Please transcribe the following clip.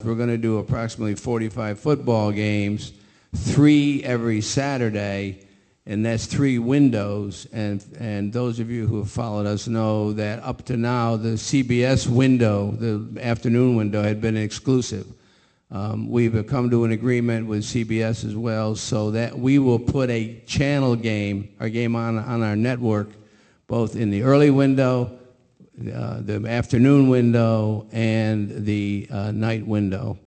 we're going to do approximately 45 football games, 3 every Saturday, and that's 3 windows. And those of you who have followed us know that up to now, the CBS window, the afternoon window, had been exclusive. We've come to an agreement with CBS as well, so that we will put a channel game, our game on our network, both in the early window, the afternoon window, and the night window.